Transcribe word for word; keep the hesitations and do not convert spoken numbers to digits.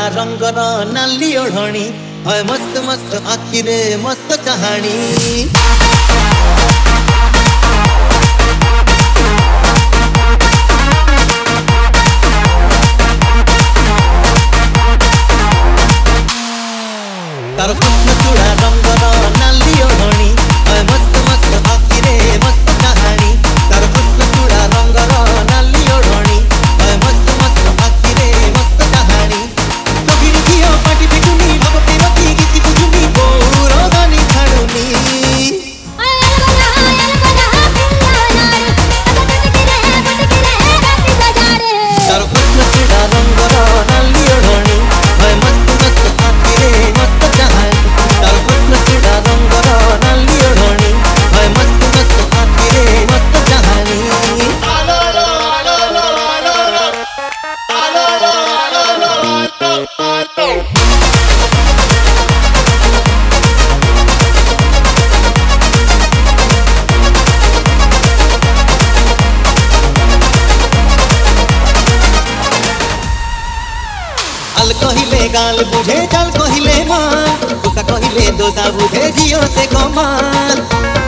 रंगर नाली ओढ़णी है मस्त मस्त आखिरे मस्त कहानी। तार कृष्ण चूड़ा रंगर नाली ओढ़णी है मस्त मस्त आखिरे मस्त कहानी। तार कृष्ण चूड़ा रंगर नाली ओढ़णी है मस्त मस्त आखिरे मस्त कहानी। कभी झियो पाटी पिटुनी भव पिरती गीति बुझुनी गौरवानी छाड़ुनी। तार कृष्ण चूड़ा रंगर नाली ओढ़णी है मस्त मस्त आखिरे मस्त कहानी। तार कृष्ण चूड़ा रंगर नाली ओढ़णी है मस्त मस्त आखिरे मस्त कहानी। आल कहिले गाल बुझे चाल कहिले मान, दोसा कहिले दोसा बुझे जियो से कमान।